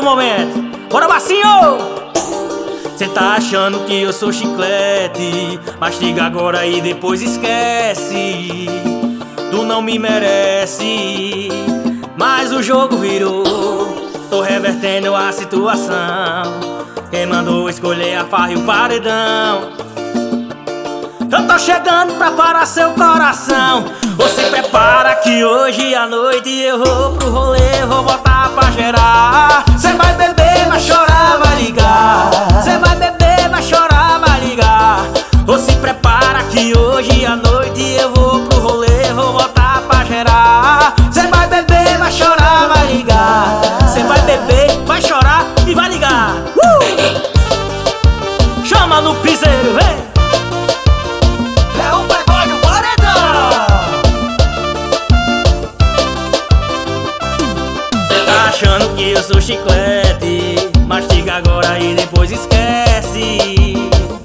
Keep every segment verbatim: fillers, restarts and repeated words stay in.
momento. Bora, bacinho! Cê tá achando que eu sou chiclete, mastiga agora e depois esquece. Tu não me merece, mas o jogo virou. Tô revertendo a situação. Quem mandou escolher a farra e o paredão? Eu tô chegando pra parar seu coração. Você prepara que hoje à noite eu vou pro rolê, vou botar pra gerar. Cê vai beber, vai chorar, vai ligar. Cê vai beber, vai chorar, vai ligar. Ou se prepara que hoje à noite eu vou pro rolê, vou botar pra gerar. Cê vai beber, vai chorar, vai ligar. Cê vai beber, vai chorar e vai ligar. uh! Chama no piseiro, vem! Achando que eu sou chiclete, mastiga agora e depois esquece.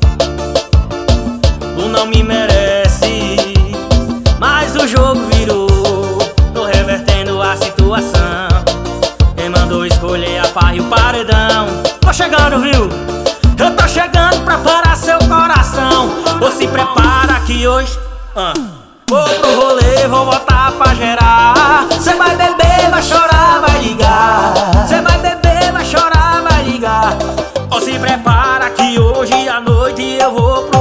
Tu não me merece, mas o jogo virou. Tô revertendo a situação. Quem mandou escolher a farra e o paredão? Tô chegando, viu? Eu tô chegando pra parar seu coração. Ou se prepara que hoje ah, vou pro rolê, vou botar pra gerar. Cê vai beber, vai chorar, vai ligar. Cê vai beber, vai chorar, vai ligar. Ou se prepara que hoje à noite eu vou pro